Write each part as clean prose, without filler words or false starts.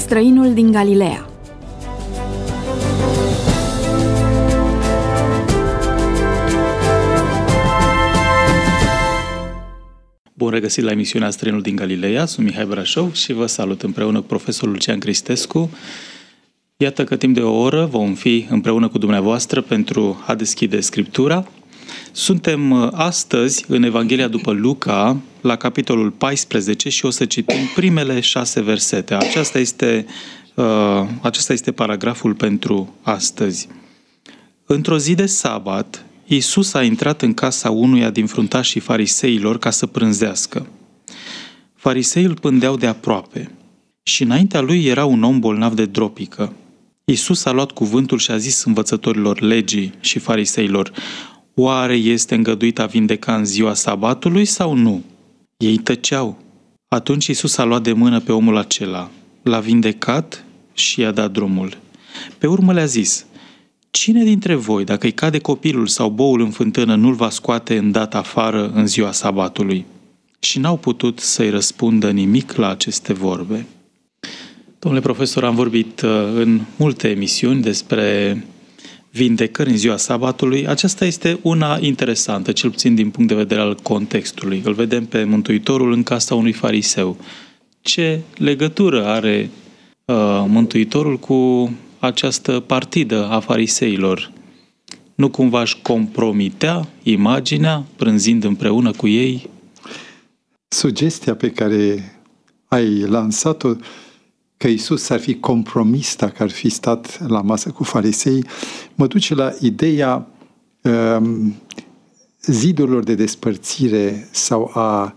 Străinul din Galileea. Bun regăsit la emisiunea Străinul din Galileea, sunt Mihai Brașov și vă salut împreună cu profesorul Lucian Cristescu. Iată că timp de o oră vom fi împreună cu dumneavoastră pentru a deschide Scriptura. Suntem astăzi în Evanghelia după Luca, la capitolul 14 și o să citim primele 6 versete. Acesta este paragraful pentru astăzi. Într-o zi de sabat, Iisus a intrat în casa unuia din fruntașii fariseilor ca să prânzească. Fariseii îl pândeau de aproape și înaintea lui era un om bolnav de dropică. Iisus a luat cuvântul și a zis învățătorilor legii și fariseilor: oare este îngăduit a vindeca în ziua sabatului sau nu? Ei tăceau. Atunci Iisus a luat de mână pe omul acela, l-a vindecat și i-a dat drumul. Pe urmă le-a zis: cine dintre voi, dacă îi cade copilul sau boul în fântână, nu-l va scoate îndată afară în ziua sabatului? Și n-au putut să-i răspundă nimic la aceste vorbe. Domnule profesor, am vorbit în multe emisiuni despre vindecări în ziua sabatului. Aceasta este una interesantă, cel puțin din punct de vedere al contextului. Îl vedem pe Mântuitorul în casa unui fariseu. Ce legătură are Mântuitorul cu această partidă a fariseilor? Nu cumva își compromitea imaginea prânzind împreună cu ei? Sugestia pe care ai lansat-o, că Iisus s-ar fi compromis dacă ar fi stat la masă cu farisei, mă duce la ideea zidurilor de despărțire sau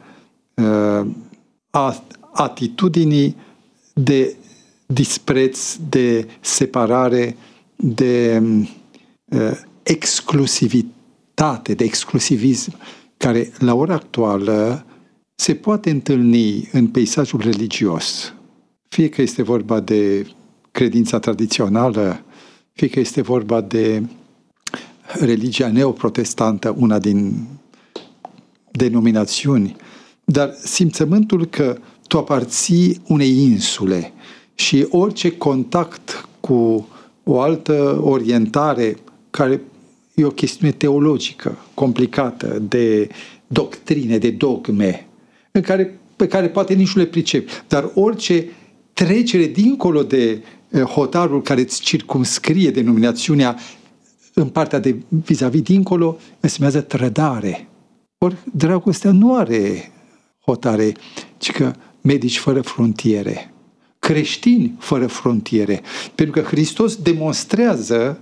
a atitudinii de dispreț, de separare, de exclusivitate, de exclusivism, care la ora actuală se poate întâlni în peisajul religios. Fie că este vorba de credința tradițională, fie că este vorba de religia neoprotestantă, una din denominațiuni, dar simțământul că tu aparții unei insule și orice contact cu o altă orientare, care e o chestiune teologică, complicată, de doctrine, de dogme, pe care poate nici nu le pricepi, dar orice trecere dincolo de hotarul care îți circumscrie denominațiunea în partea de vis-a-vis dincolo, înseamnă trădare. Ori dragostea nu are hotare, ci că medici fără frontiere, creștini fără frontiere, pentru că Hristos demonstrează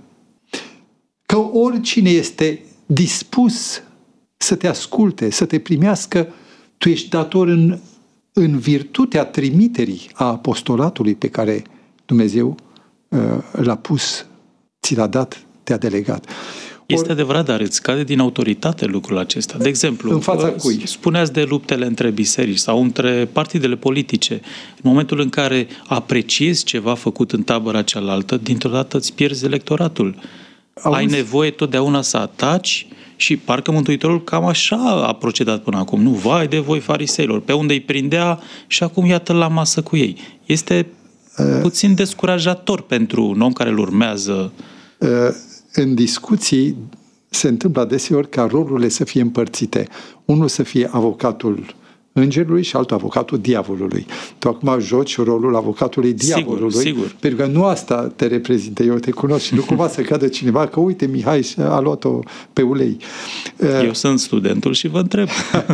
că oricine este dispus să te asculte, să te primească, tu ești dator în virtutea trimiterii a apostolatului pe care Dumnezeu l-a pus, ți l-a dat, te-a delegat. Este adevărat, dar îți cade din autoritate lucrul acesta. De exemplu, în fața cui? Spuneați de luptele între biserici sau între partidele politice. În momentul în care apreciezi ceva făcut în tabăra cealaltă, dintr-o dată îți pierzi electoratul. Ai nevoie totdeauna să ataci și parcă Mântuitorul cam așa a procedat până acum. Nu, vai de voi fariseilor, pe unde îi prindea și acum iată la masă cu ei. Este puțin descurajator pentru un om care îl urmează. În discuții se întâmplă adeseori ca rolurile să fie împărțite. Unul să fie avocatul îngerului și altul avocatul diavolului. Tu acum joci rolul avocatului diavolului, sigur. Pentru că nu asta te reprezintă, eu te cunosc și nu cumva să cadă cineva că uite, Mihai a luat-o pe ulei. Eu sunt studentul și vă întreb.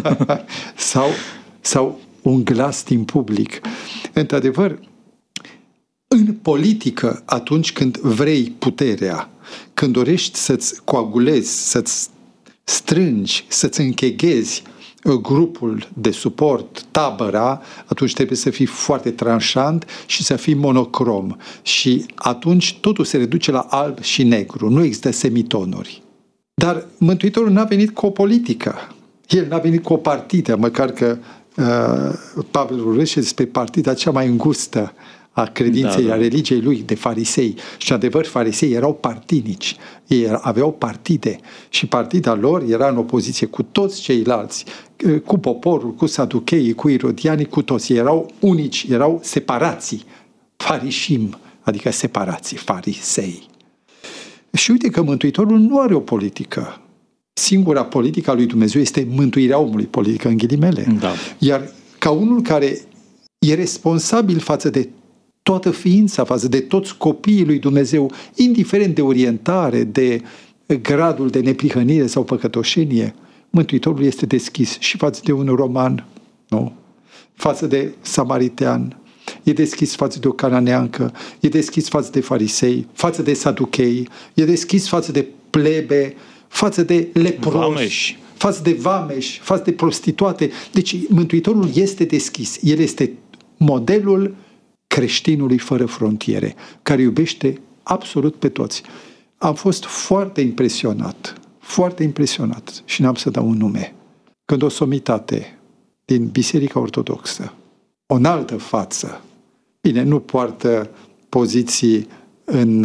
sau un glas din public. Într-adevăr, în politică, atunci când vrei puterea, când dorești să-ți coagulezi, să-ți strângi, să-ți încheghezi grupul de suport, tabăra, atunci trebuie să fii foarte tranșant și să fii monocrom. Și atunci totul se reduce la alb și negru, nu există semitonuri. Dar Mântuitorul n-a venit cu o politică. El n-a venit cu o partidă, măcar că Pavel vorbește despre partida cea mai îngustă a credinței, a religiei lui, de farisei. Și, adevăr, farisei erau partinici. Ei aveau partide și partida lor era în opoziție cu toți ceilalți, cu poporul, cu saducheii, cu irodianii, cu toți. Ei erau unici, erau separații. farișim, adică separații, farisei. Și uite că Mântuitorul nu are o politică. Singura politică a lui Dumnezeu este mântuirea omului, politică în ghilimele. Da. Iar ca unul care e responsabil față de toată ființa, față de toți copiii lui Dumnezeu, indiferent de orientare, de gradul de neprihănire sau păcătoșenie, Mântuitorul este deschis și față de un roman, nu? Față de samaritean, e deschis față de o cananeancă, e deschis față de farisei, față de saduchei, e deschis față de plebe, față de leproși, față de vameși, față de prostituate. Deci Mântuitorul este deschis. El este modelul creștinului fără frontiere, care iubește absolut pe toți. Am fost foarte impresionat și n-am să dau un nume. Când o somitate din Biserica Ortodoxă, o înaltă față, bine, nu poartă poziții în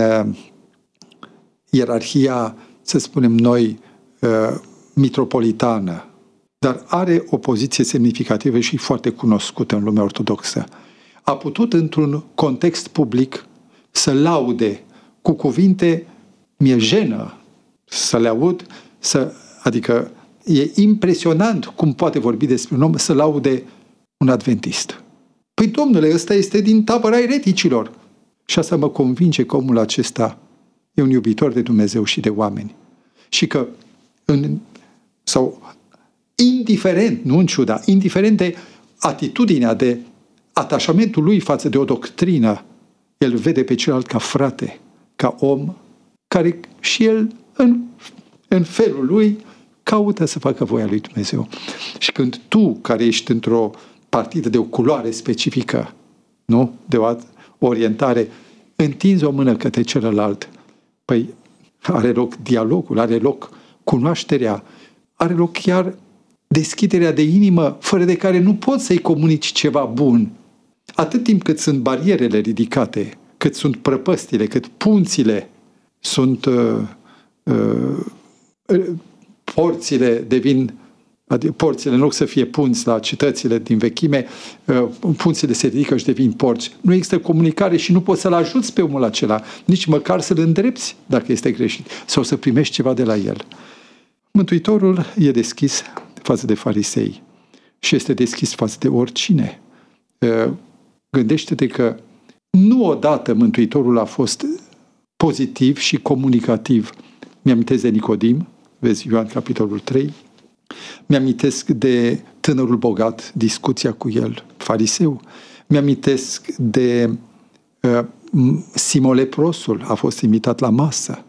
ierarhia, să spunem noi, mitropolitană, dar are o poziție semnificativă și foarte cunoscută în lumea ortodoxă. A putut, într-un context public, să laude cu cuvinte, mi-e jenă să le aud, adică e impresionant cum poate vorbi despre un om, să laude un adventist. Păi, domnule, ăsta este din tabăra ereticilor. Și asta mă convinge că omul acesta e un iubitor de Dumnezeu și de oameni. Și că, indiferent, nu în ciuda, indiferent de atitudinea, de atașamentul lui față de o doctrină, el vede pe celălalt ca frate, ca om, care și el, în felul lui, caută să facă voia lui Dumnezeu. Și când tu, care ești într-o partidă de o culoare specifică, nu? De o orientare, întinzi o mână către celălalt, păi are loc dialogul, are loc cunoașterea, are loc chiar deschiderea de inimă, fără de care nu poți să-i comunici ceva bun. Atât timp cât sunt barierele ridicate, cât sunt prăpăstile, cât punțile sunt porțile devin, porțile în loc să fie punți la cetățile din vechime, punțile se ridică și devin porți. Nu există comunicare și nu poți să-l ajuți pe omul acela, nici măcar să-l îndrepți dacă este greșit sau să primești ceva de la el. Mântuitorul e deschis față de farisei și este deschis față de oricine. Gândește-te că nu odată Mântuitorul a fost pozitiv și comunicativ. Mi-amintesc de Nicodim, vezi Ioan capitolul 3, mi-amintesc de tânărul bogat, discuția cu el, fariseu, mi-amintesc de Simon leprosul, a fost invitat la masă.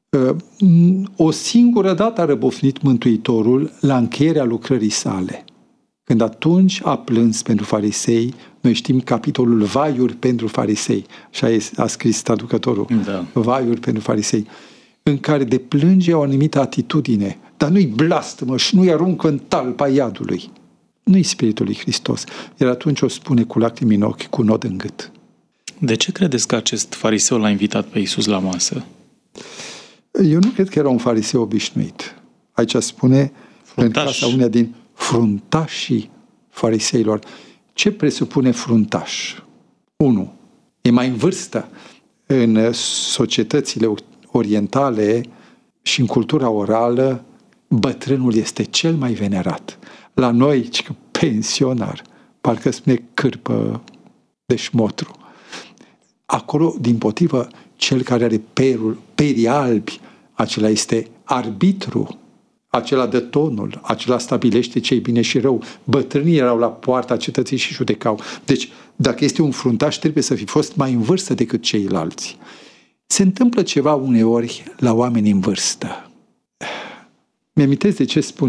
O singură dată a răbufnit Mântuitorul la încheierea lucrării sale. Când atunci a plâns pentru farisei, noi știm capitolul Vaiuri pentru farisei, așa a scris traducătorul, da. Vaiuri pentru farisei, în care deplânge o anumită atitudine, dar nu-i blastămă și nu-i aruncă în talpa iadului. Nu-i Spiritul lui Hristos. Iar atunci o spune cu lacrimi în ochi, cu nod în gât. De ce credeți că acest fariseu l-a invitat pe Iisus la masă? Eu nu cred că era un fariseu obișnuit. Aici spune în casa uneia din fruntașii fariseilor. Ce presupune fruntaș? 1. E mai în vârstă. În societățile orientale și în cultura orală, bătrânul este cel mai venerat. La noi, pensionar, parcă spune cârpă de șmotru. Acolo, dimpotrivă, cel care are perii albi, acela este arbitru, acela dă tonul, acela stabilește ce-i bine și rău. Bătrânii erau la poarta cetății și judecau. Deci, dacă este un fruntaș, trebuie să fi fost mai în vârstă decât ceilalți. Se întâmplă ceva uneori la oameni în vârstă. Mi-amintesc de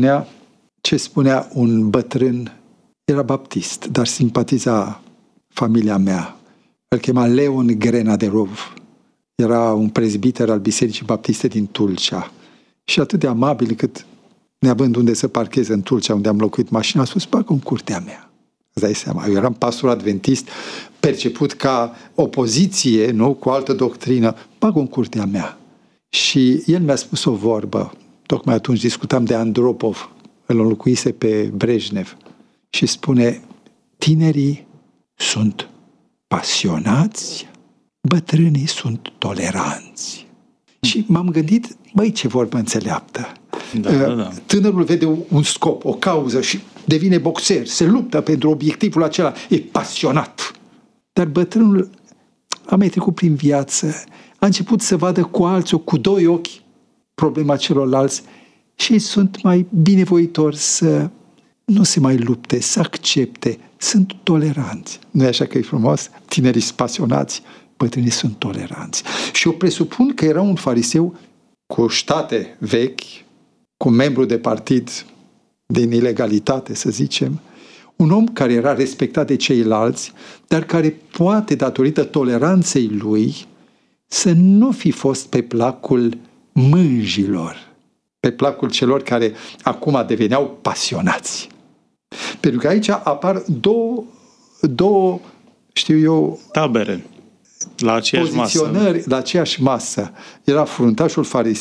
ce spunea un bătrân, era baptist, dar simpatiza familia mea. Îl chema Leon Grenaderov. Era un prezbiter al Bisericii Baptiste din Tulcea. Și atât de amabil cât, neavând unde să parcheze în Tulcea, unde am locuit mașina, a spus, bagă în curtea mea. Îți dai seama, eu eram pastor adventist, perceput ca opoziție, nu, cu altă doctrină, bagă în curtea mea. Și el mi-a spus o vorbă, tocmai atunci discutam de Andropov, îl înlocuise pe Brejnev, și spune, tinerii sunt pasionați, bătrânii sunt toleranți. Și m-am gândit, băi, ce vorbă înțeleaptă. Da. Tânărul vede un scop, o cauză și devine boxer, se luptă pentru obiectivul acela, e pasionat. Dar bătrânul a mai trecut prin viață, a început să vadă cu alții, cu doi ochi, problema celorlalți și ei sunt mai binevoitori să nu se mai lupte, să accepte, sunt toleranți. Nu e așa că e frumos? Tinerii sunt pasionați, bătrânii sunt toleranți. Și eu presupun că era un fariseu cu ștate vechi, cu membru de partid din ilegalitate, să zicem, un om care era respectat de ceilalți, dar care poate, datorită toleranței lui, să nu fi fost pe placul mânjilor, pe placul celor care acum deveneau pasionați. Pentru că aici apar două, știu eu, tabere la aceeași poziționări masă. la aceeași masă. Era fruntașul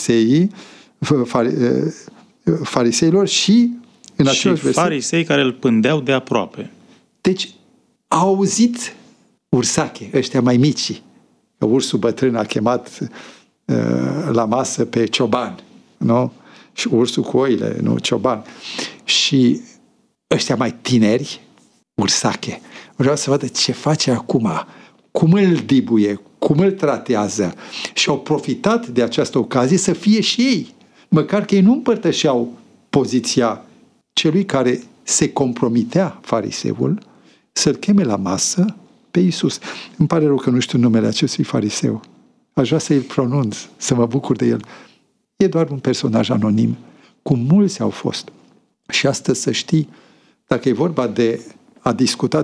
fariseilor și în același verset. Farisei care îl pândeau de aproape. Deci au auzit ursache, ăștia mai mici. Că ursul bătrân a chemat la masă pe cioban, nu? Și ursul cu oile, nu? Cioban. Și ăștia mai tineri, ursache, vreau să vadă ce face acum, cum îl dibuie, cum îl tratează. Și au profitat de această ocazie să fie și ei, măcar că ei nu împărtășeau poziția celui care se compromitea, fariseul, să-l cheme la masă pe Iisus. Îmi pare rău că nu știu numele acestui fariseu. Aș vrea să-l pronunț, să mă bucur de el. E doar un personaj anonim, cum mulți au fost. Și astăzi să știi, dacă e vorba de a discuta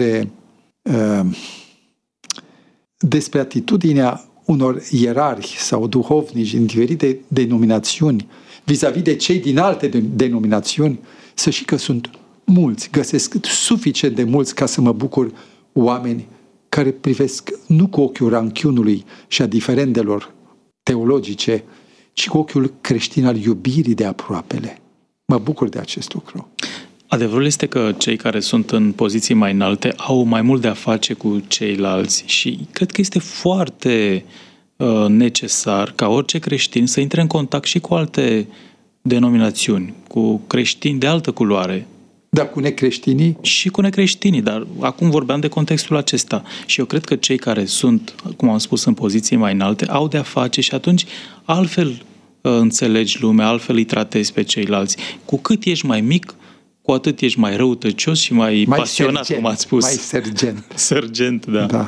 despre atitudinea unor ierarhi sau duhovnici din diferite denominațiuni vis-a-vis de cei din alte denominațiuni, să știi că sunt mulți, găsesc suficient de mulți ca să mă bucur oameni care privesc nu cu ochiul ranchiunului și a diferendelor teologice, ci cu ochiul creștin al iubirii de aproapele. Mă bucur de acest lucru. Adevărul este că cei care sunt în poziții mai înalte au mai mult de a face cu ceilalți și cred că este foarte necesar ca orice creștin să intre în contact și cu alte denominațiuni, cu creștini de altă culoare. Dar cu necreștinii? Și cu necreștinii, dar acum vorbeam de contextul acesta. Și eu cred că cei care sunt, cum am spus, în poziții mai înalte, au de a face și atunci altfel înțelegi lumea, altfel îi tratezi pe ceilalți. Cu cât ești mai mic, cu atât ești mai răutăcios și mai pasionat, sergent, cum ați spus. Mai sergent. Sergent, da.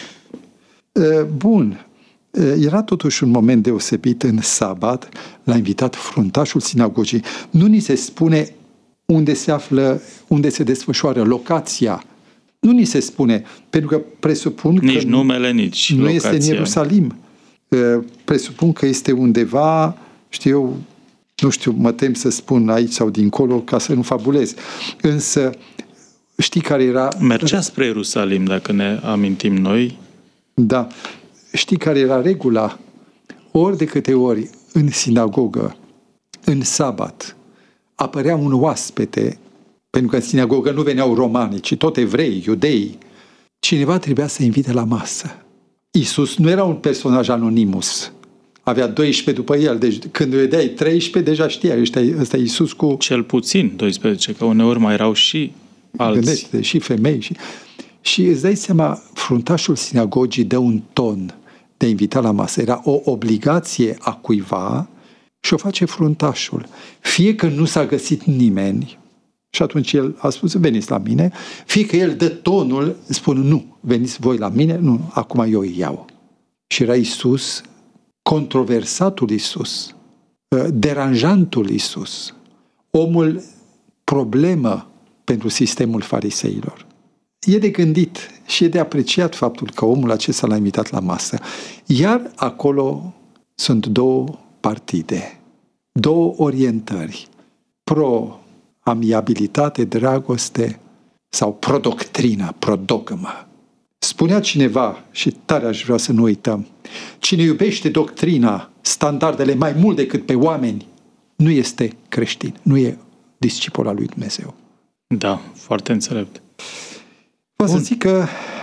Bun. Era totuși un moment deosebit în sabat, l-a invitat fruntașul sinagogii. Nu ni se spune unde se află, unde se desfășoară locația. Nu ni se spune, pentru că presupun că nici numele, nici nu locația. este în Ierusalim. Presupun că este undeva, nu știu, mă tem să spun aici sau dincolo ca să nu fabulez. Însă știi care era... Mergea spre Ierusalim, dacă ne amintim noi. Da. Știi care era regula? Ori de câte ori în sinagogă, în sabat, apărea un oaspete, pentru că în sinagogă nu veneau romani, ci tot evrei, iudei, cineva trebuia să invite la masă. Iisus nu era un personaj anonimus. Avea 12 după el, deci când vedeai 13, deja știai, ăsta e Iisus cu... Cel puțin 12, că uneori mai erau și alții. Gândește, și femei. Și îți dai seama, fruntașul sinagogii dă un ton de a invita la masă. Era o obligație a cuiva și o face fruntașul. Fie că nu s-a găsit nimeni, și atunci el a spus, veniți la mine, fie că el dă tonul, spune, nu, veniți voi la mine, nu, acum eu îi iau. Și era Iisus, controversatul Iisus, deranjantul Iisus, omul problemă pentru sistemul fariseilor. E de gândit și e de apreciat faptul că omul acesta l-a invitat la masă. Iar acolo sunt două partide, două orientări, pro-amiabilitate, dragoste sau pro-doctrină, pro-dogmă. Spunea cineva, și tare aș vrea să nu uităm, cine iubește doctrina, standardele mai mult decât pe oameni, nu este creștin, nu e discipol al lui Dumnezeu. Da, foarte înțelept. Vreau să zic că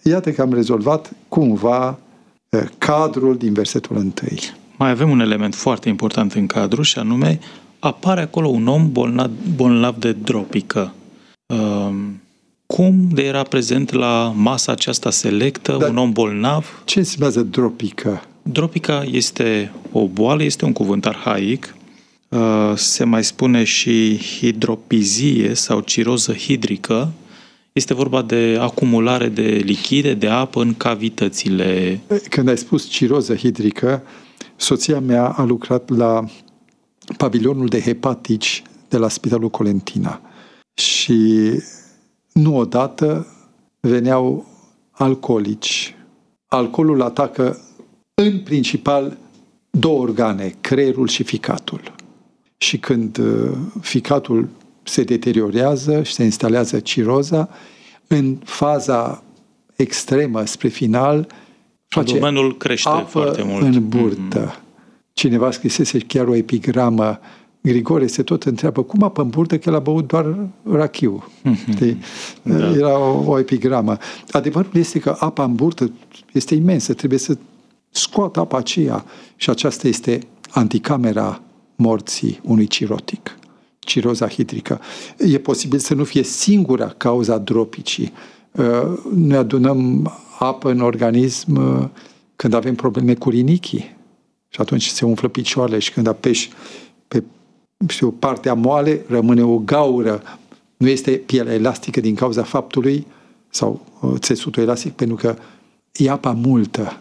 iată că am rezolvat cumva cadrul din versetul 1. Mai avem un element foarte important în cadru și anume apare acolo un om bolnav de dropică. Cum de era prezent la masa aceasta selectă un om bolnav? Ce înseamnă dropică? Dropica este o boală, este un cuvânt arhaic. Se mai spune și hidropizie sau ciroză hidrică. Este vorba de acumulare de lichide, de apă în cavitățile. Când ai spus ciroză hidrică, soția mea a lucrat la pavilionul de hepatici de la Spitalul Colentina. Și nu odată veneau alcoolici. Alcoolul atacă în principal două organe, creierul și ficatul. Și când ficatul se deteriorează și se instalează ciroza, în faza extremă spre final face crește apă foarte mult în burtă. Cineva scrisese chiar o epigramă. Grigore se tot întreabă cum apă în burtă, că el a băut doar rachiu. Da. Era o epigramă. Adevărul este că apa în burtă este imensă, trebuie să scoată apa aceea și aceasta este anticamera morții unui cirotic. Ciroza hidrică. E posibil să nu fie singura cauza dropicii. Noi adunăm apă în organism când avem probleme cu rinichii și atunci se umflă picioarele și când apeși pe partea moale rămâne o gaură. Nu este pielea elastică din cauza faptului sau țesutul elastic pentru că e apa multă.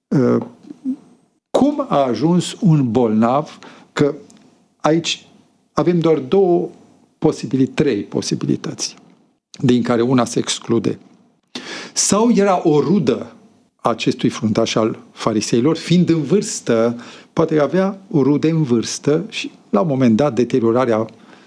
Cum a ajuns un bolnav? Că aici avem doar trei posibilități, din care una se exclude. Sau era o rudă acestui fruntaș al fariseilor, fiind în vârstă, poate avea o rude în vârstă și la un moment dat deteriorarea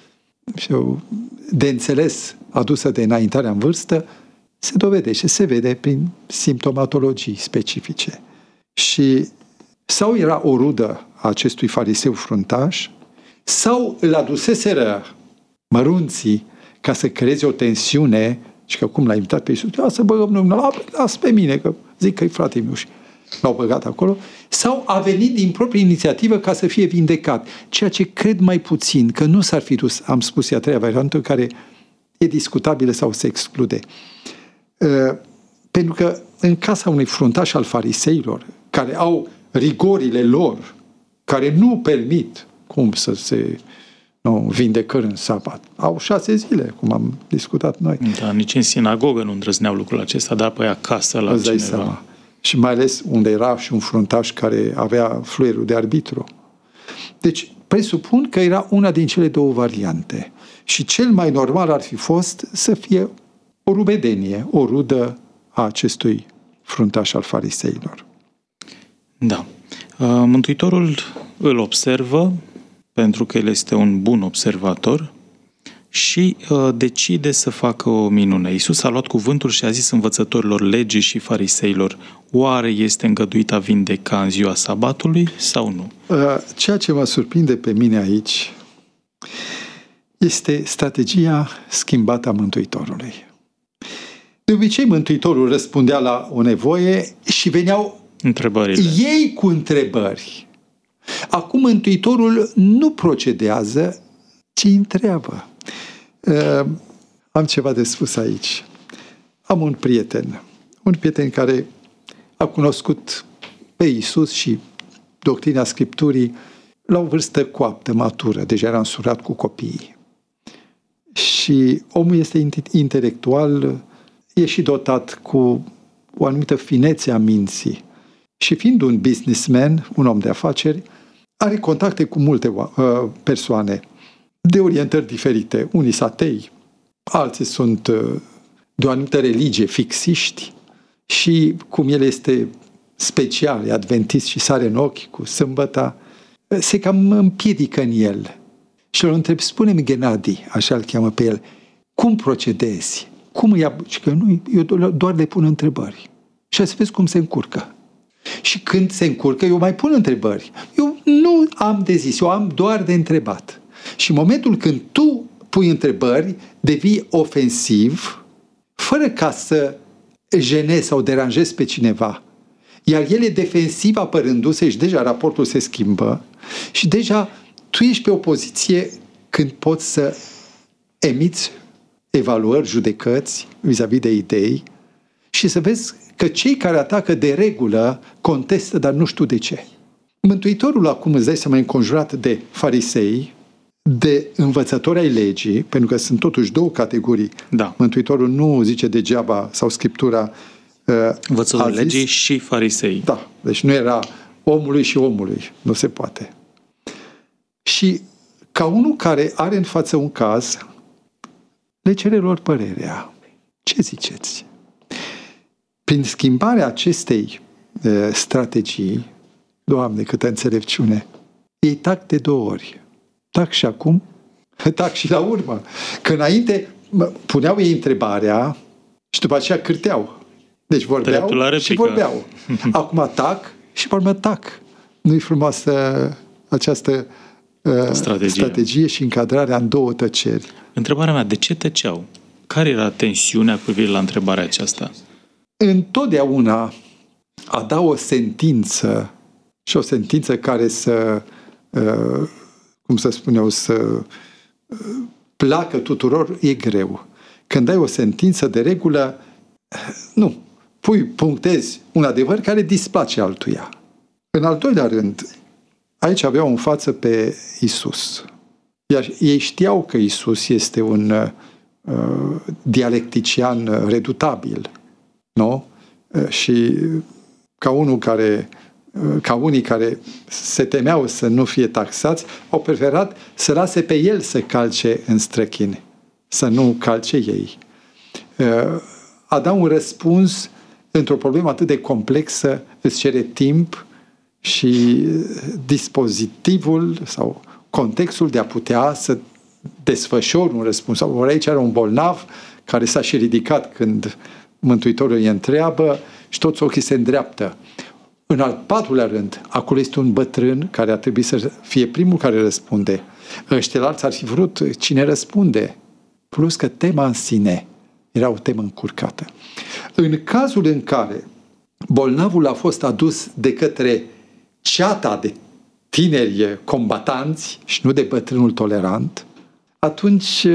de înțeles adusă de înaintarea în vârstă se dovedește, se vede prin simptomatologii specifice. Și sau era o rudă a acestui fariseu fruntaș, sau îl aduseseră mărunții ca să creeze o tensiune și că cum l-a invitat pe Iisus, să băgăm Domnul, lasă pe mine, că zic că e fratele meu și l-au băgat acolo, sau a venit din proprie inițiativă ca să fie vindecat, ceea ce cred mai puțin, că nu s-ar fi dus, am spus, a treia variantă, care e discutabilă sau se exclude. Pentru că în casa unui fruntaș al fariseilor, care au rigorile lor, care nu permit cum să se vindecări în sabat. Au 6 zile, cum am discutat noi. Da, nici în sinagogă nu îndrăzneau lucrul acesta, dar pe acasă la cineva. Seama. Și mai ales unde era și un fruntaș care avea fluierul de arbitru. Deci, presupun că era una din cele două variante. Și cel mai normal ar fi fost să fie o rubedenie, o rudă a acestui fruntaș al fariseilor. Da. Mântuitorul îl observă, pentru că el este un bun observator, și decide să facă o minune. Iisus a luat cuvântul și a zis învățătorilor legii și fariseilor: oare este îngăduit a vindeca în ziua sabatului sau nu? Ceea ce mă surprinde pe mine aici este strategia schimbată a Mântuitorului. De obicei, Mântuitorul răspundea la o nevoie și veneau întrebările. Ei cu întrebări. Acum Mântuitorul nu procedează, ci întreabă. Am ceva de spus aici. Am un prieten care a cunoscut pe Iisus și doctrina Scripturii la o vârstă coaptă, matură, deja era însurat cu copiii. Și omul este intelectual, e și dotat cu o anumită finețe a minții. Și fiind un businessman, un om de afaceri, are contacte cu multe persoane de orientări diferite. Unii sunt atei, alții sunt de o anumită religie, fixiști. Și cum el este special, e adventist și sare în ochi cu sâmbăta, se cam împiedică în el. Și îl întreb, spune-mi, Ghenadi, așa îl cheamă pe el, cum procedezi? Cum îi ia? Și că nu, eu doar le pun întrebări. Și să vezi cum se încurcă. Și când se încurcă, eu mai pun întrebări. Eu nu am de zis, eu am doar de întrebat. Și în momentul când tu pui întrebări, devii ofensiv, fără ca să jenezi sau deranjezi pe cineva, iar el e defensiv apărându-se și deja raportul se schimbă și deja tu ești pe o poziție când poți să emiți evaluări, judecăți vis-a-vis de idei și să vezi că cei care atacă de regulă contestă, dar nu știu de ce. Mântuitorul acum, îți dai seama, înconjurat de farisei, de învățători ai legii, pentru că sunt totuși două categorii. Da. Mântuitorul nu zice degeaba, sau Scriptura învățători legii și farisei. Da, deci nu era omului și omului, nu se poate. Și ca unul care are în față un caz, le cere lor părerea. Ce ziceți? Prin schimbarea acestei strategii, Doamne, câtă înțelepciune, ei tac de 2 ori. Tac și acum, tac și la urmă. Că înainte puneau ei întrebarea și după aceea cârteau. Deci vorbeau și vorbeau. Acum tac și pe urmă tac. Nu-i frumoasă această strategie și încadrarea în 2 tăceri. Întrebarea mea, de ce tăceau? Care era tensiunea cu privire la întrebarea aceasta? Întotdeauna a da o sentință și o sentință care să, cum să spun eu, să placă tuturor, e greu. Când dai o sentință, de regulă, nu, punctezi un adevăr care displace altuia. În al doilea rând, aici aveau în față pe Iisus. Iar ei știau că Iisus este un dialectician redutabil, nu? Și ca unii care se temeau să nu fie taxați, au preferat să lase pe el să calce în străchini, să nu calce ei. A da un răspuns într-o problemă atât de complexă îți cere timp și dispozitivul sau contextul de a putea să desfășori un răspuns. Ori aici era un bolnav care s-a și ridicat când Mântuitorul îi întreabă și toți ochii se îndreaptă. În al 4-lea rând, acolo este un bătrân care ar trebui să fie primul care răspunde. Ăștialalți ar fi vrut cine răspunde. Plus că tema în sine era o temă încurcată. În cazul în care bolnavul a fost adus de către ceata de tineri combatanți și nu de bătrânul tolerant, atunci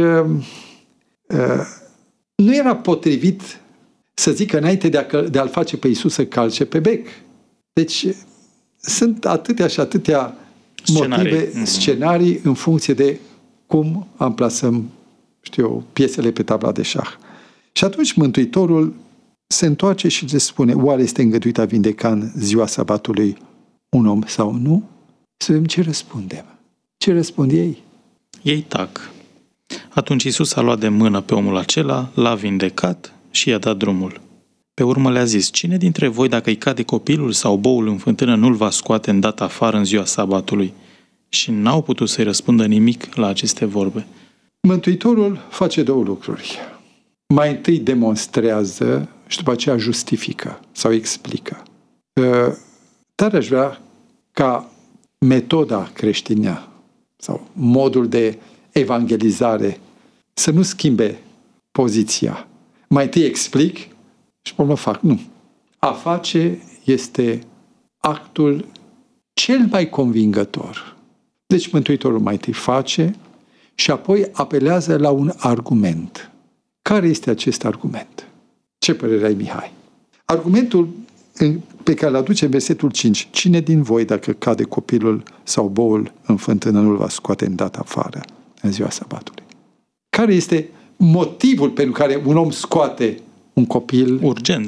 nu era potrivit să zică înainte de a-l face pe Iisus să calce pe bec. Deci sunt atâtea și atâtea motive, scenarii în funcție de cum amplasăm, piesele pe tabla de șah. Și atunci Mântuitorul se întoarce și le spune, oare este îngăduit a vindeca în ziua sabatului un om sau nu? Să vedem ce răspundem. Ce răspund ei? Ei tac. Atunci Iisus a luat de mână pe omul acela, l-a vindecat și i-a dat drumul. Pe urmă le-a zis, cine dintre voi, dacă îi cade copilul sau boul în fântână, nu-l va scoate îndată afară în ziua sabatului? Și n-au putut să-i răspundă nimic la aceste vorbe. Mântuitorul face 2 lucruri. Mai întâi demonstrează și după aceea justifică sau explică. Tare aș vrea ca metoda creștină sau modul de evangelizare să nu schimbe poziția. Mai întâi explic și pe urmă fac. Nu. A face este actul cel mai convingător. Deci Mântuitorul mai întâi face și apoi apelează la un argument. Care este acest argument? Ce părere ai, Mihai? Argumentul pe care îl aduce în versetul 5. Cine din voi, dacă cade copilul sau boul în fântână, nu-l va scoate îndată afară în ziua sabatului? Care este motivul pentru care un om scoate un copil?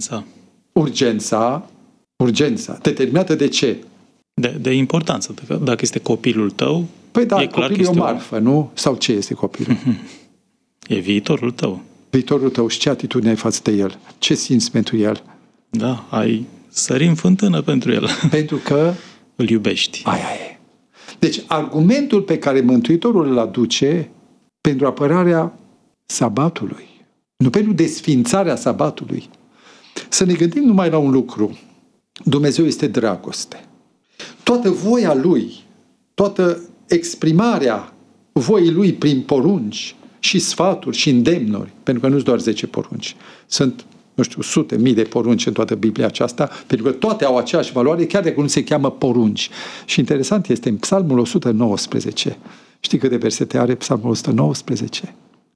Urgența. Determinată de ce? De importanță. Dacă este copilul tău, păi da, copilul e o marfă, nu? Sau ce este copilul? E viitorul tău. Viitorul tău și ce atitudine ai față de el? Ce simți pentru el? Da, ai sări în fântână pentru el. Pentru că îl iubești. Aia e. Deci argumentul pe care Mântuitorul îl aduce pentru apărarea sabatului, nu pentru desfințarea sabatului. Să ne gândim numai la un lucru. Dumnezeu este dragoste. Toată voia Lui, toată exprimarea voii Lui prin porunci și sfaturi și îndemnuri, pentru că nu sunt doar 10 porunci, sunt nu știu, sute, mii de porunci în toată Biblia aceasta, pentru că toate au aceeași valoare, chiar dacă nu se cheamă porunci. Și interesant este în Psalmul 119. Știi câte versete are Psalmul 119?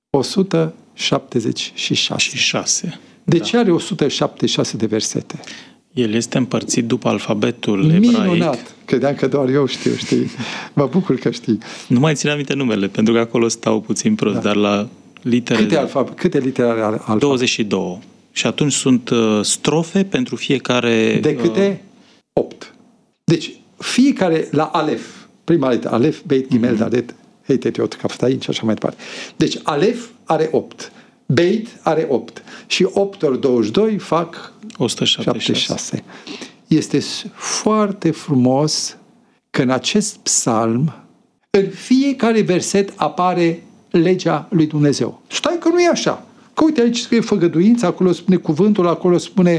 176. De ce are 176 de versete? El este împărțit după alfabetul ebraic. Minunat! Credeam că doar eu știu, știi? Mă bucur că știi. Nu mai țin aminte numele, pentru că acolo stau puțin prost, dar la litere... Câte litere are alfabet? 22. Și atunci sunt strofe pentru fiecare... De câte? 8. Deci, fiecare la alef, prima literă, alef, beit, gimel, dalet, hei, tetiot, kaftain și așa mai departe. Deci, alef are 8. Beit are 8. Și 8 ori 22 fac 176. Este foarte frumos că în acest psalm, în fiecare verset apare legea lui Dumnezeu. Stai că nu e așa. Că uite, aici scrie făgăduința, acolo spune cuvântul, acolo spune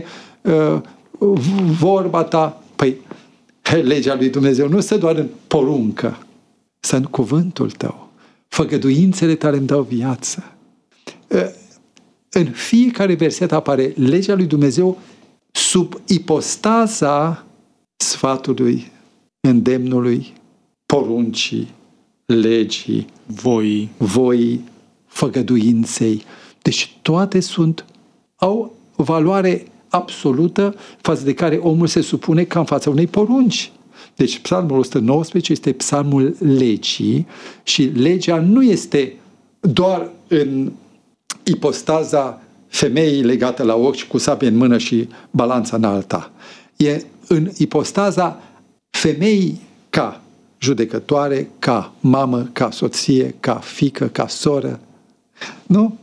vorba ta. Păi, legea lui Dumnezeu nu stă doar în poruncă, stă în cuvântul tău. Făgăduințele tale îmi dau viață. În fiecare verset apare legea lui Dumnezeu sub ipostaza sfatului, îndemnului, poruncii, legii, voii, făgăduinței. Deci toate au valoare absolută față de care omul se supune ca în fața unei porunci. Deci Psalmul 119 este psalmul legii și legea nu este doar în ipostaza femeii legată la ochi cu sabie în mână și balanța în alta. E în ipostaza femeii ca judecătoare, ca mamă, ca soție, ca fiică, ca soră. Nu?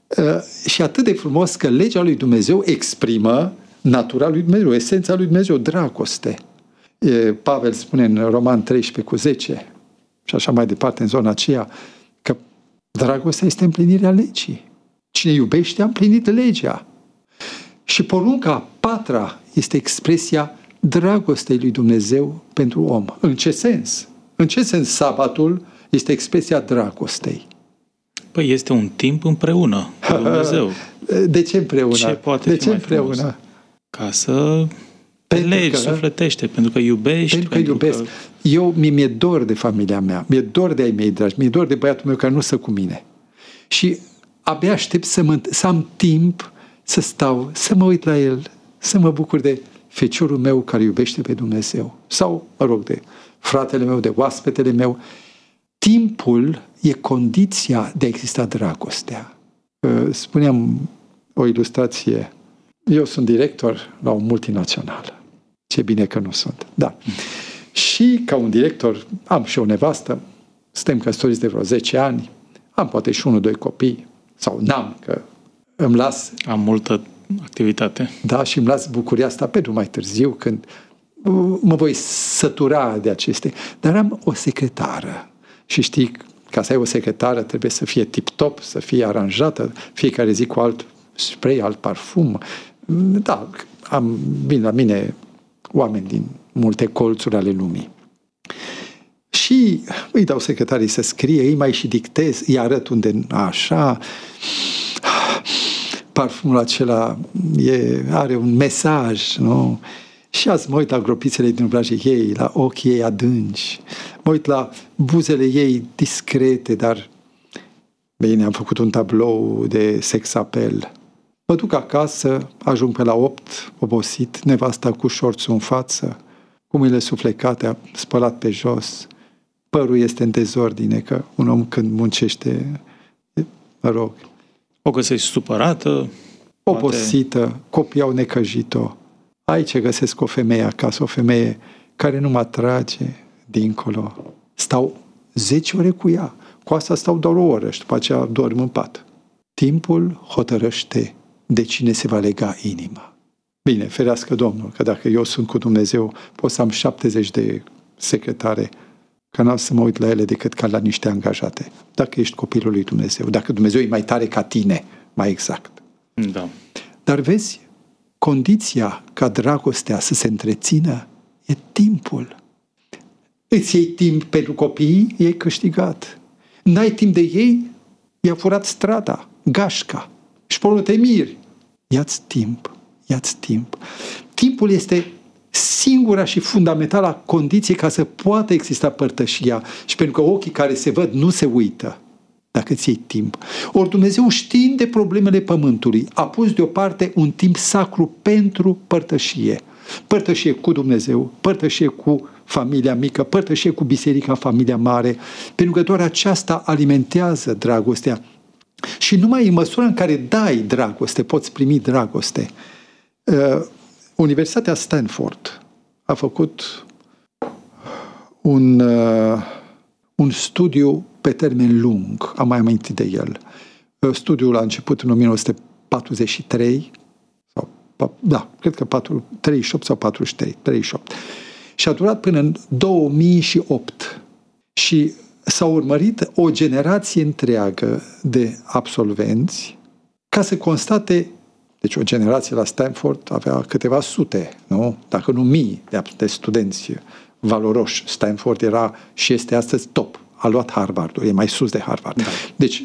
Și atât de frumos că legea lui Dumnezeu exprimă natura lui Dumnezeu, esența lui Dumnezeu, dragoste. Pavel spune în Roman 13:10 și așa mai departe în zona aceea că dragostea este împlinirea legii. Cine iubește a împlinit legea. Și porunca a patra este expresia dragostei lui Dumnezeu pentru om. În ce sens? În ce sens sabatul este expresia dragostei? Păi este un timp împreună cu Dumnezeu. De ce împreună? Ce poate fi mai frumos? Ca să legi sufletește, pentru că iubești. Pentru că iubesc. Eu mi-e dor de familia mea, mi-e dor de ai mei dragi, mi-e dor de băiatul meu care nu stă cu mine. Și abia aștept să am timp să stau, să mă uit la el, să mă bucur de feciorul meu care iubește pe Dumnezeu. Sau, mă rog, de fratele meu, de oaspetele meu. Timpul e condiția de a exista dragostea. Spuneam o ilustrație. Eu sunt director la o multinațională. Ce bine că nu sunt. Da. Și ca un director am și o nevastă, suntem căsătoriți de vreo 10 ani, am poate și 1-2 copii, sau n-am, că îmi las... Am multă activitate. Da, și îmi las bucuria asta pentru mai târziu, când mă voi sătura de aceste. Dar am o secretară. Și știi, ca să ai o secretară trebuie să fie tip-top, să fie aranjată, fiecare zi cu alt spray, alt parfum. Da, vin la mine oameni din multe colțuri ale lumii. Și îi dau secretarii să scrie, îi mai și dictez, îi arăt unde așa. Parfumul acela are un mesaj, nu? Și azi mă uit la gropițele din obrajii ei, la ochii ei adânci, mă uit la buzele ei discrete, dar bine, am făcut un tablou de sex apel. Mă duc acasă, ajung pe la 8, obosit, nevasta cu șorțul în față, cu mâinile suflecate, spălat pe jos, părul este în dezordine, că un om când muncește, mă rog. O găsești supărată? Obosită, poate... copiii au necăjit-o. Aici găsesc o femeie acasă, o femeie care nu mă atrage dincolo. Stau 10 ore cu ea. Cu asta stau doar o oră și după aceea dorm în pat. Timpul hotărăște de cine se va lega inima. Bine, ferească Domnul, că dacă eu sunt cu Dumnezeu, pot să am 70 de secretare, că n-am să mă uit la ele decât ca la niște angajate. Dacă ești copilul lui Dumnezeu, dacă Dumnezeu e mai tare ca tine, mai exact. Da. Dar vezi, condiția ca dragostea să se întrețină e timpul. Îți iei timp pentru copii, i-ai câștigat. N-ai timp de ei, i-a furat strada, gașca. Și pe urmă te miri. Ia-ți timp. Timpul este singura și fundamentala condiție ca să poată exista părtășia și pentru că ochii care se văd nu se uită dacă îți iei timp. Ori Dumnezeu, știind de problemele pământului, a pus deoparte un timp sacru pentru părtășie. Părtășie cu Dumnezeu, părtășie cu familia mică, părtășie cu biserica, familia mare, pentru că doar aceasta alimentează dragostea. Și numai în măsura în care dai dragoste, poți primi dragoste. Universitatea Stanford a făcut un studiu pe termen lung, am mai amintit de el. Studiul a început în 1943, cred că 38 sau 43, 38. Și a durat până în 2008. Și s-a urmărit o generație întreagă de absolvenți ca să constate, deci o generație la Stanford avea câteva sute, nu? Dacă nu mii de studenți valoroși. Stanford era și este astăzi top. A luat Harvardul, e mai sus de Harvard. Da. Deci,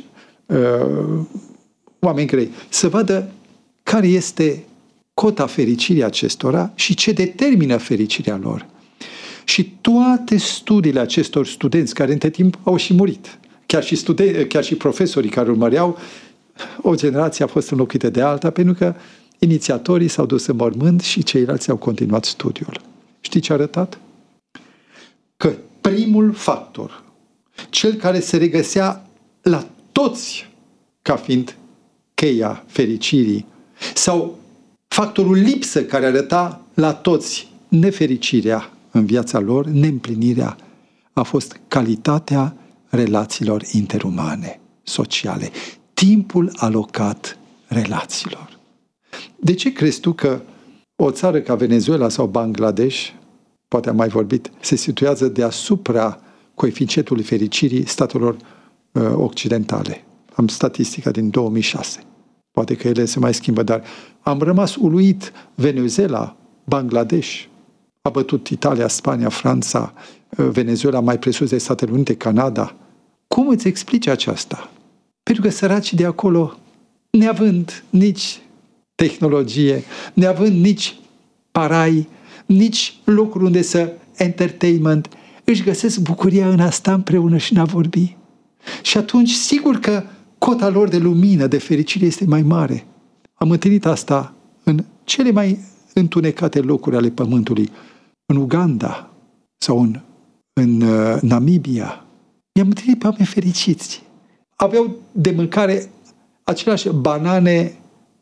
oameni grei, să vadă care este cota fericirii acestora și ce determină fericirea lor. Și toate studiile acestor studenți, care între timp au și murit, chiar și profesorii care urmăreau, o generație a fost înlocuită de alta, pentru că inițiatorii s-au dus în mormânt și ceilalți au continuat studiul. Știi ce a arătat? Că primul factor, cel care se regăsea la toți ca fiind cheia fericirii, sau factorul lipsă care arăta la toți nefericirea în viața lor, neîmplinirea, a fost calitatea relațiilor interumane, sociale. Timpul alocat relațiilor. De ce crezi tu că o țară ca Venezuela sau Bangladesh, poate am mai vorbit, se situează deasupra coeficientului fericirii statelor occidentale? Am statistica din 2006. Poate că ele se mai schimbă, dar am rămas uluit. Venezuela, Bangladesh, a bătut Italia, Spania, Franța, Venezuela mai presus de Statele Unite, Canada. Cum îți explici aceasta? Pentru că săracii de acolo, neavând nici tehnologie, neavând nici parai, nici locuri unde să entertainment, își găsesc bucuria în a sta împreună și în a vorbi. Și atunci, sigur că cota lor de lumină, de fericire este mai mare. Am întâlnit asta în cele mai întunecate locuri ale pământului, în Uganda sau în Namibia. I-am întâlnit pe oameni fericiți. Aveau de mâncare aceleași banane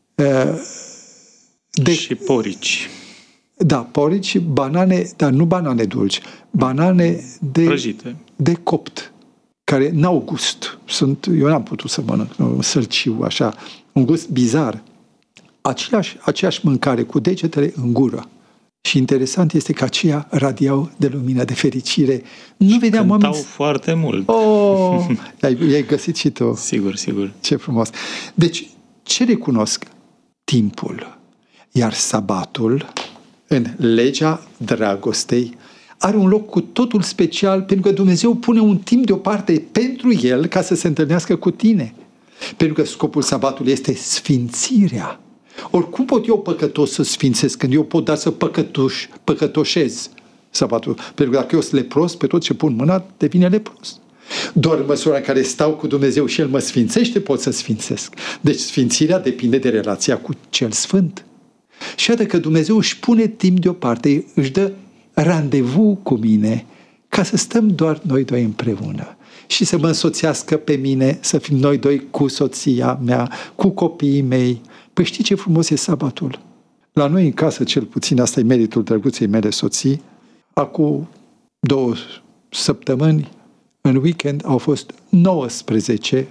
și porici. Da, porici, banane, dar nu banane dulci, banane de copt, care n-au gust. Eu n-am putut să mănânc, sălciu, așa, un gust bizar. Aceeași mâncare cu degetele în gură. Și interesant este că aceia radiau de lumină, de fericire. Nu vedeam oameni... Cântau foarte mult. Oh, i-ai găsit și tu. Sigur. Ce frumos. Deci, ce recunosc? Timpul. Iar sabatul, în legea dragostei, are un loc cu totul special, pentru că Dumnezeu pune un timp deoparte pentru el ca să se întâlnească cu tine. Pentru că scopul sabatului este sfințirea. Oricum pot eu păcătos să sfințesc când eu pot da să păcătoșez sabatul? Pentru că dacă eu sunt lepros, pe tot ce pun mâna devine lepros. Doar în măsura în care stau cu Dumnezeu și El mă sfințește, pot să sfințesc. Deci sfințirea depinde de relația cu Cel Sfânt. Și iată că Dumnezeu își pune timp deoparte, își dă randevu cu mine ca să stăm doar noi doi împreună și să mă însoțească pe mine, să fim noi doi cu soția mea, cu copiii mei. Păi știi ce frumos e sabatul? La noi în casă, cel puțin, asta e meritul drăguței mele soții, acum 2 săptămâni, în weekend au fost 19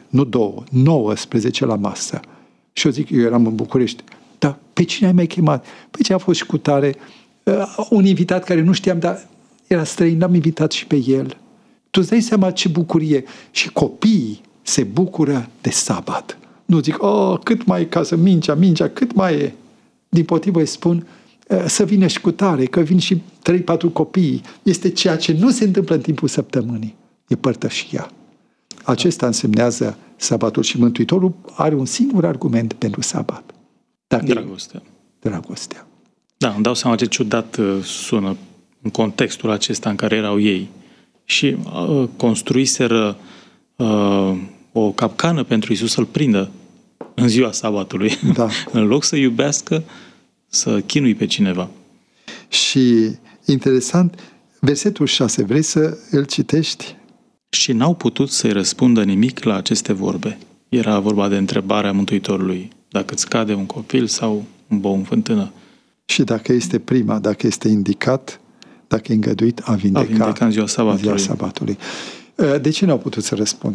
la masă. Și eu zic, eu eram în București, dar pe cine ai mai chemat? Păi ce a fost și cu tare, un invitat care nu știam, dar era străin, l-am invitat și pe el. Tu îți dai seama ce bucurie. Și copiii se bucură de sabat. Nu zic, cât mai e ca să mingea, cât mai e? Dimpotrivă îi spun, să vină și cu tare, că vin și 3-4 copii. Este ceea ce nu se întâmplă în timpul săptămânii. E părtășia. Acesta însemnează sabatul și Mântuitorul are un singur argument pentru sabat. Dragostea. Da, îmi dau seama ce ciudat sună în contextul acesta în care erau ei. Și construiseră o capcană pentru Iisus să-l prindă în ziua sabatului. Da. În loc să iubească, să chinui pe cineva. Și interesant, versetul 6, vrei să îl citești? Și n-au putut să-i răspundă nimic la aceste vorbe. Era vorba de întrebarea Mântuitorului, dacă îți cade un copil sau un bou în fântână. Și dacă este prima, dacă este indicat, dacă e îngăduit, a vindeca în ziua sabatului. De ce n-au putut să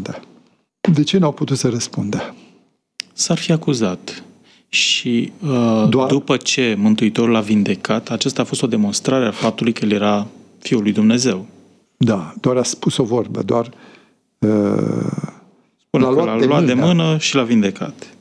răspundă? S-ar fi acuzat. Și după ce Mântuitorul l-a vindecat, acesta a fost o demonstrare a faptului că el era Fiul lui Dumnezeu. Da, doar a spus o vorbă, doar l-a luat de mână și l-a vindecat.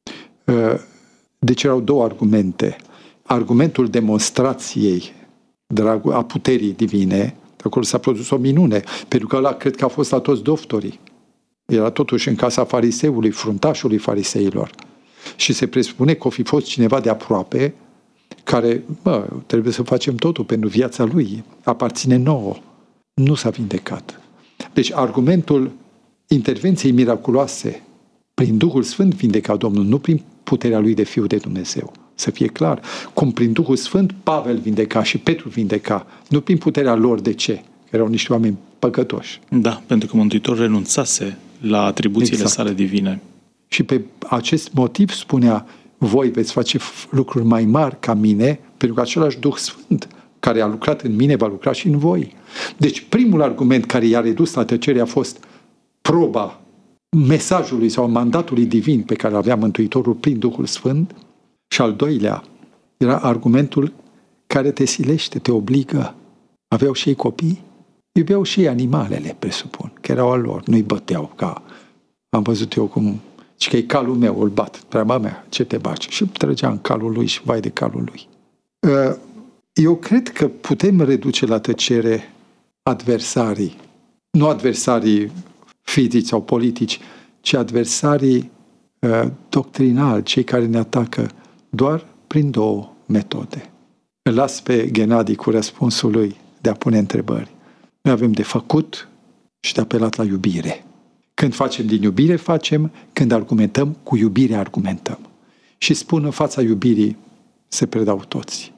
Deci erau două argumente. Argumentul demonstrației a puterii divine, acolo s-a produs o minune, pentru că ăla cred că a fost la toți doctorii. Era totuși în casa fariseului, fruntașului fariseilor. Și se presupune că o fi fost cineva de aproape care, trebuie să facem totul pentru viața lui, aparține nouă. Nu s-a vindecat. Deci argumentul intervenției miraculoase prin Duhul Sfânt vindeca Domnul, nu prin puterea lui de Fiu de Dumnezeu. Să fie clar. Cum prin Duhul Sfânt Pavel vindeca și Petru vindeca, nu prin puterea lor. De ce? Că erau niște oameni păcătoși. Da, pentru că Mântuitorul renunțase la atribuțiile sale divine. Și pe acest motiv spunea, voi veți face lucruri mai mari ca mine, pentru că același Duh Sfânt care a lucrat în mine va lucra și în voi. Deci primul argument care i-a redus la tăcere a fost proba mesajului sau mandatului divin pe care avea Mântuitorul prin Duhul Sfânt. Și al doilea era argumentul care te silește, te obligă. Aveau și ei copii, iubeau și ei animalele, presupun, că erau al lor, nu-i băteau, ca am văzut eu cum, și că e calul meu, îl bat, treaba mea, ce te baci? Și trăgea în calul lui și vai de calul lui. Eu cred că putem reduce la tăcere adversarii, nu adversarii fizici sau politici, ci adversarii doctrinali, cei care ne atacă, doar prin două metode. Îl las pe Ghenadi cu răspunsul lui de a pune întrebări. Noi avem de făcut și de apelat la iubire. Când facem din iubire, facem, când argumentăm, cu iubire argumentăm. Și spun, în fața iubirii se predau toți.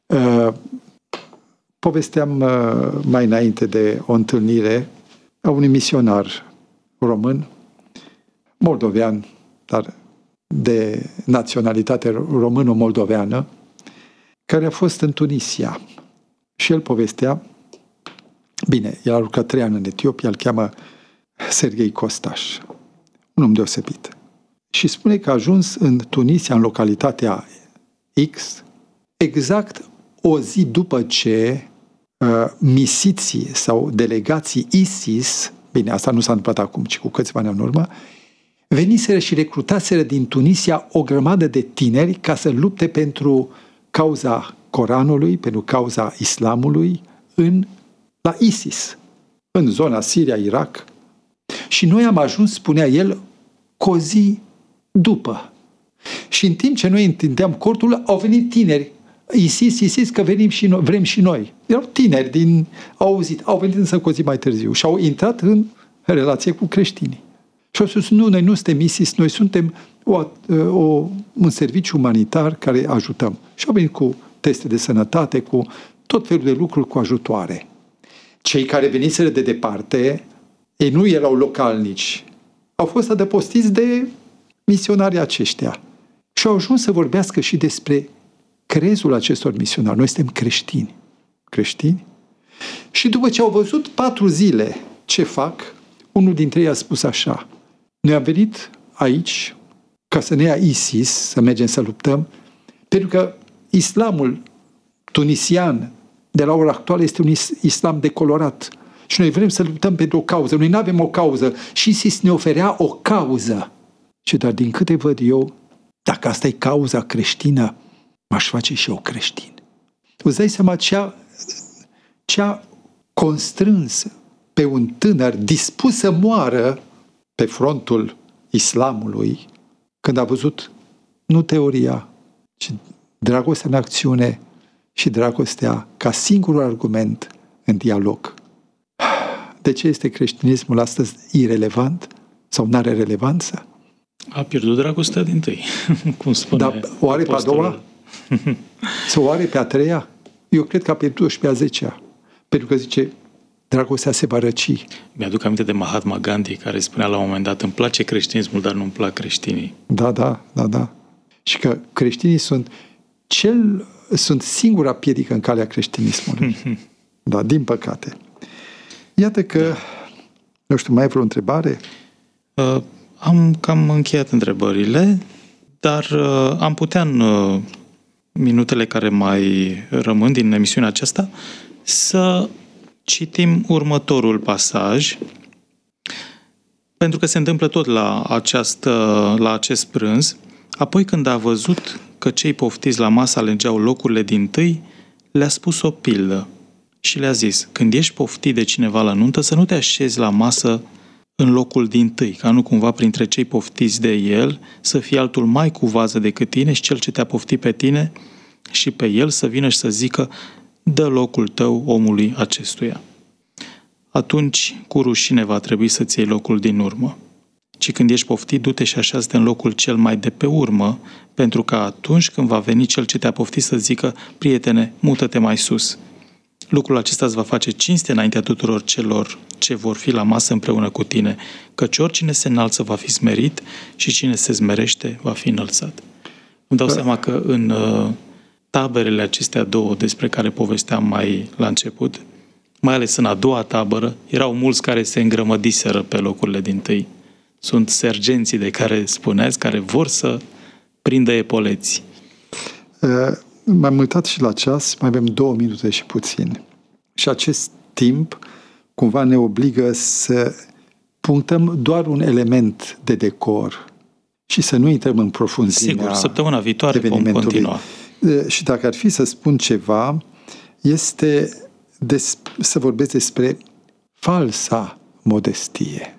Povesteam mai înainte de o întâlnire a unui misionar român, moldovean, dar de naționalitate română-moldoveană, care a fost în Tunisia. Și el povestea, bine, el a lucrat 3 ani în Etiopia, îl cheamă Serghei Costaș, un om deosebit. Și spune că a ajuns în Tunisia, în localitatea X, exact o zi după ce misiții sau delegații ISIS, bine, asta nu s-a întâmplat acum, ci cu câțiva ani în urmă, veniseră și recrutaseră din Tunisia o grămadă de tineri ca să lupte pentru cauza Coranului, pentru cauza Islamului la ISIS, în zona Siria, Irak. Și noi am ajuns, spunea el, cu o zi după. Și în timp ce noi întindeam cortul, au venit tineri. ISIS, că venim și noi, vrem și noi. Erau tineri au venit însă cu o zi mai târziu și au intrat în relație cu creștinii. Și au spus, nu, noi nu suntem ISIS, noi suntem un serviciu umanitar care ajutăm. Și au venit cu teste de sănătate, cu tot felul de lucruri, cu ajutoare. Cei care veniseră de departe, ei nu erau localnici, au fost adăpostiți de misionarii aceștia. Și au ajuns să vorbească și despre crezul acestor misionari. Noi suntem creștini. Creștini? Și după ce au văzut 4 zile ce fac, unul dintre ei a spus așa, noi am venit aici ca să ne ia ISIS, să mergem să luptăm, pentru că islamul tunisian de la ora actuală este un islam decolorat. Și noi vrem să luptăm pentru o cauză. Noi nu avem o cauză. Și ISIS ne oferea o cauză. Și dar din câte văd eu, dacă asta e cauza creștină, m-aș face și eu creștin. Îți dai seama ce a constrâns pe un tânăr dispus să moară pe frontul islamului când a văzut nu teoria, și dragostea în acțiune și dragostea ca singur argument în dialog. De ce este creștinismul astăzi irelevant sau nu are relevanță? A pierdut dragostea dintâi, cum spune. Dar o are pe a doua? Sau o are pe a treia? Eu cred că a pierdut și pe a 10-a. Pentru că zice, dragostea se va răci. Mi-aduc aminte de Mahatma Gandhi, care spunea la un moment dat, îmi place creștinismul, dar nu-mi plac creștinii. Da. Și că creștinii sunt singura piedică în calea creștinismului. Da, din păcate. Iată că, nu știu, mai ai vreo întrebare? Am cam încheiat întrebările, dar am putea în minutele care mai rămân din emisiunea aceasta să citim următorul pasaj, pentru că se întâmplă tot la acest prânz. Apoi când a văzut că cei poftiți la masă alingeau locurile dintâi, le-a spus o pildă și le-a zis: când ești poftit de cineva la nuntă, să nu te așezi la masă în locul dintâi, ca nu cumva printre cei poftiți de el să fie altul mai cu vază decât tine și cel ce te-a poftit pe tine și pe el să vină și să zică: dă locul tău omului acestuia. Atunci cu rușine va trebui să-ți iei locul din urmă. Ci când ești poftit, du-te și așează-te în locul cel mai de pe urmă, pentru că atunci când va veni cel ce te-a poftit să zică: prietene, mută-te mai sus. Lucrul acesta îți va face cinste înaintea tuturor celor ce vor fi la masă împreună cu tine, căci oricine se înalță va fi smerit și cine se smerește va fi înălțat. Îmi dau seama că în taberele acestea două despre care povesteam mai la început, mai ales în a doua tabără, erau mulți care se îngrămădiseră pe locurile dintâi. Sunt sergenții de care spuneați, care vor să prindă epoleți. M-am uitat și la ceas, mai avem 2 minute și puțin. Și acest timp cumva ne obligă să punctăm doar un element de decor și să nu intrăm în profunzimea. Sigur, săptămâna viitoare vom continua. Și dacă ar fi să spun ceva, este să vorbesc despre falsa modestie.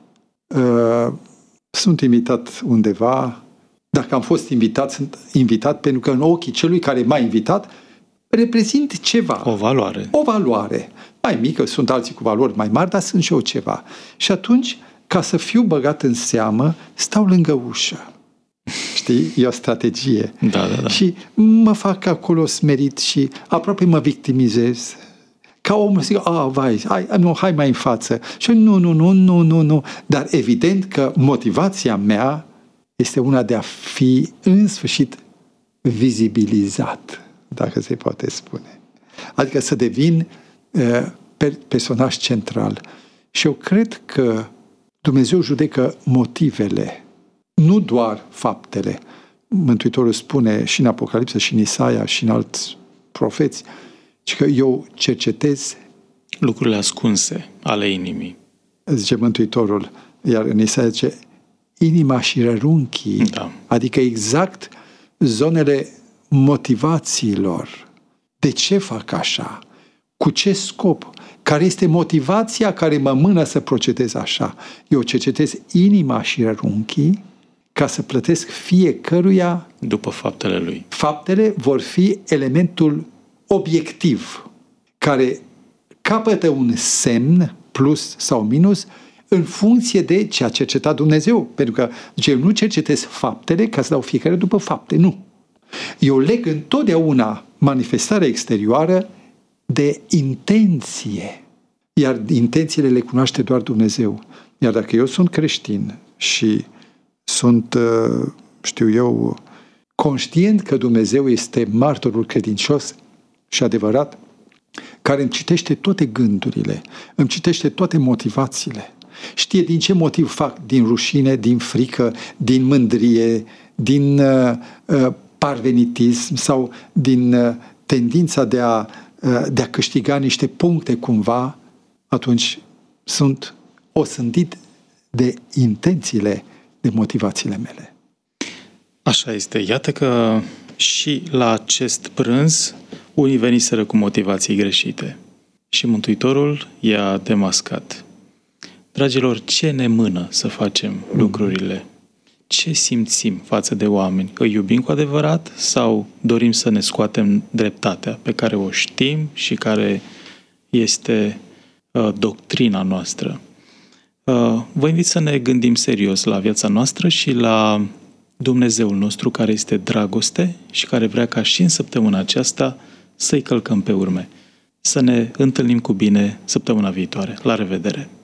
Sunt invitat undeva. Dacă am fost invitat, sunt invitat pentru că în ochii celui care m-a invitat reprezint ceva. O valoare. O valoare. Mai mică, sunt alții cu valori mai mari, dar sunt și eu ceva. Și atunci, ca să fiu băgat în seamă, stau lângă ușă. Știi? E o strategie. Da. Și mă fac acolo smerit și aproape mă victimizez. Ca omul să zică: hai mai în față. Și nu. Dar evident că motivația mea este una de a fi în sfârșit vizibilizat, dacă se poate spune. Adică să devin personaj central. Și eu cred că Dumnezeu judecă motivele, nu doar faptele. Mântuitorul spune și în Apocalipsă, și în Isaia, și în alți profeți, că eu cercetez lucrurile ascunse ale inimii. Zice Mântuitorul, iar în Isaia zice inima și rărunchii, adică exact zonele motivațiilor. De ce fac așa? Cu ce scop? Care este motivația care mă mână să procedez așa? Eu cercetez inima și rărunchii ca să plătesc fiecăruia după faptele lui. Faptele vor fi elementul obiectiv care capătă un semn, plus sau minus, în funcție de ce a cercetat Dumnezeu. Pentru că eu nu cercetez faptele ca să dau fiecare după fapte, nu. Eu leg întotdeauna manifestarea exterioară de intenție. Iar intențiile le cunoaște doar Dumnezeu. Iar dacă eu sunt creștin și sunt, conștient că Dumnezeu este martorul credincios și adevărat, care îmi citește toate gândurile, îmi citește toate motivațiile, știe din ce motiv fac, din rușine, din frică, din mândrie, din parvenitism sau din tendința de a câștiga niște puncte cumva, atunci sunt osândit de intențiile, de motivațiile mele. Așa este. Iată că și la acest prânz unii veniseră cu motivații greșite și Mântuitorul i-a demascat. Dragilor, ce ne mână să facem lucrurile? ce simțim față de oameni? Îi iubim cu adevărat sau dorim să ne scoatem dreptatea pe care o știm și care este doctrina noastră? Vă invit să ne gândim serios la viața noastră și la Dumnezeul nostru care este dragoste și care vrea ca și în săptămâna aceasta să-i călcăm pe urme. Să ne întâlnim cu bine săptămâna viitoare. La revedere!